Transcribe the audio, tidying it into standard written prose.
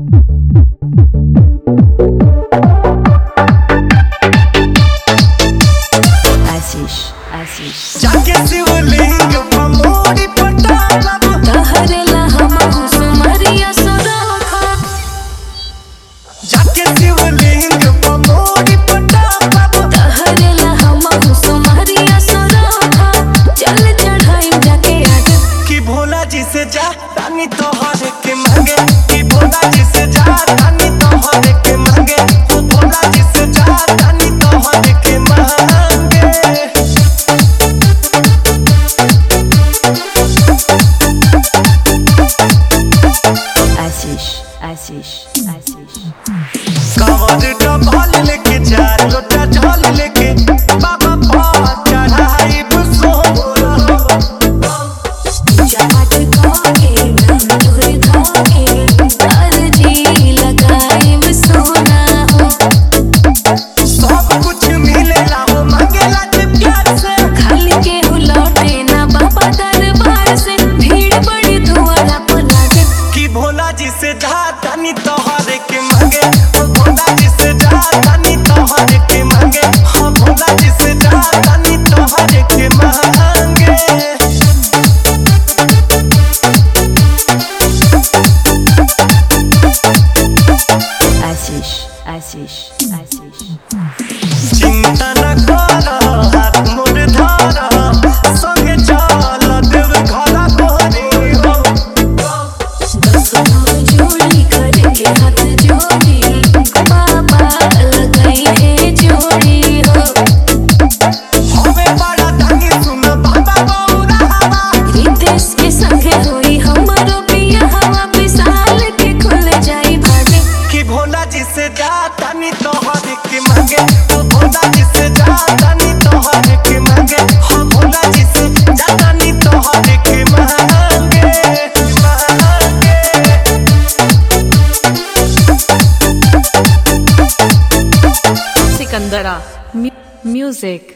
जाके शिवलिंग पमोड़ी पटाला तहरेला हमहु सुमरिया सुरखा। जाके शिवलिंग पमोड़ी पटाला तहरेला हमहु सुमरिया सुरखा। चल चढ़ाई जाके आगे कि भोला जी से जा तानी तोहरे के मांगे कि भोला जी से जा तानी तोहरे के मांगे तू भोला जी से जा तानी तोहरे के मांगे। आशीष कवर डबल लेके चार लोटा जल लेके बाबा पाँव चढ़ाई बुसोरा जाट कोगे ना तोरे धागे अर्जी लगाई सोना हो। सब कुछ मिलेला हो मांगेला जे प्यार से खाली के हो लौटे ना बाबा दरबार से भीड़ बड़ी धुआं पर लागे कि भोला जी से जा तानी तोहरे के मांगे ओ भोला जी से जा तानी तोहरे के मांगे हाँ भोला जी से जा तानी तोहरे के मांगे। आशीष चिंता न कर हाथ मोर धर संगे चल देव घर गोरी हो जोड़ी करके हाथ जोड़ी बाबा लगाई है जोड़ी हो। हमें बड़ा दानी सुन बाबा बौरा हवा रितेश के संगे होई हमारो पिया हवा विशाल के खुल जाई भागे कि भोला जी से जा तानी तोहरे के मांगे ओ भोला जी से जा तानी तोहरे के मांगे हाँ भोला जी से जा तानी तोहरे के मांगे सिकंदरा म्यूजिक।